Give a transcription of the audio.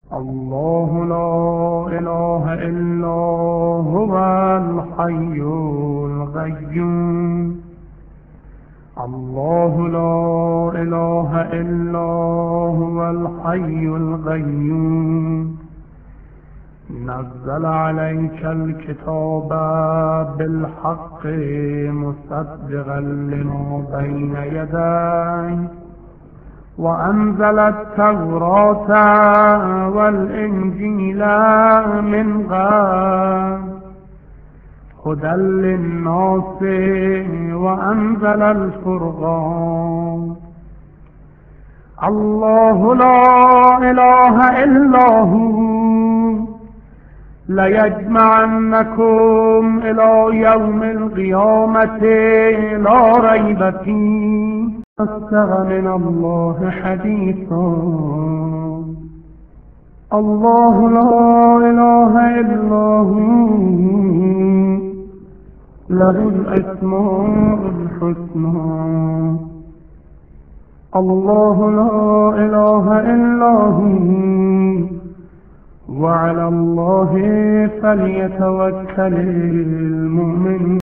الله لا إله إلا هو الحي القيوم الله لا إله إلا هو الحي القيوم نزل عليك الكتاب بالحق مصدقا لما بين يديه وأنزل التوراة والإنجيل من قبل هدى للناس وأنزل الفرقان الله لا إله إلا هو ليجمعنكم إلى يوم القيامة لا ريب فيه أصدق من الله حديثا الله لا إله إلا هو له الأسماء الحسنى الله لا إله إلا هو وعلى الله فليتوكل المؤمنون